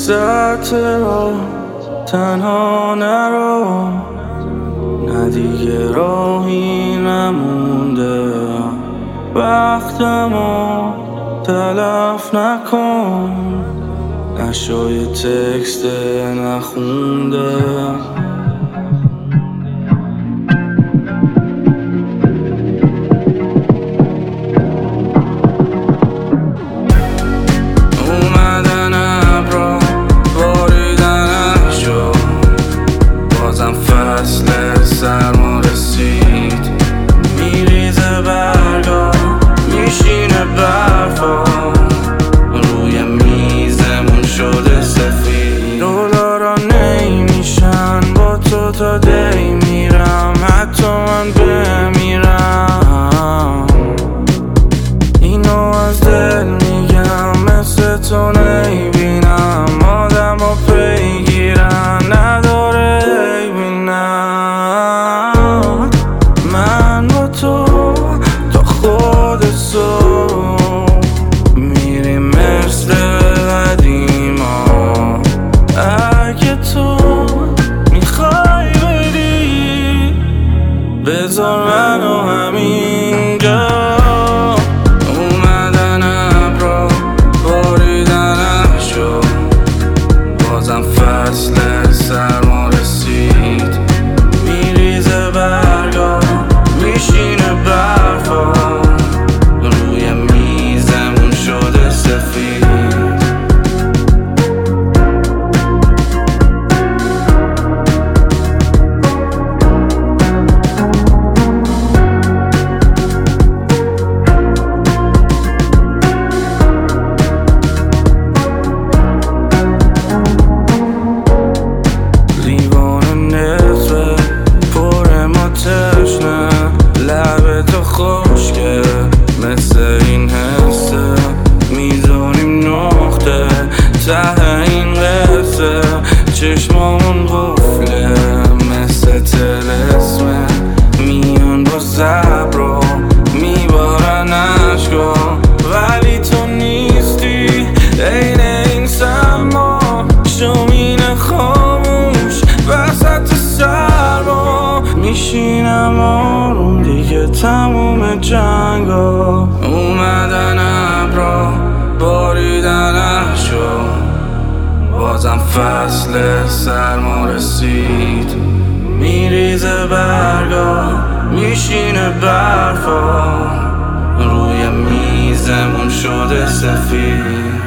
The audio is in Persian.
وسط را تنها نرو، نه دیگه راهی نمونده، وقتمو تلف نکن، نشای تکست نخونده. اومدن ابرا باریدن شد، بازم فصل سرما رسید، میریزه برگا میشینه برفا، روی میزمون شده سفید. دلارا نمیشن با تو تا دی میرم، حتی من بمیرم. اینو از دل میگم، مثل تو نمیبینم آدم ها پیگیرن، نداره بینم. من با تو تا خود صبح میریم مثل قدیما، اگه تو میخوای بری بذار منو همینجا. اومدن ابرا باریدن شد، بازم فصل سرما رسید، میریزه برگا میشینه برفا، روی میزمون شده سفید. تو خوشگه مثل این حسه، میزانیم نقطه ته این قصه، چشمامون قفله مثل طلسمه، میان با صبر و میبارن عشقا، ولی تو نیستی عین این سما، شومین خاموش وسط سرما، میشینم آروم دیگه تموم جنگا. اومدن ابرا باریدن شد، بازم فصل سرما رسید، میریزه برگا میشینه برفا، روی میزمون شده سفید.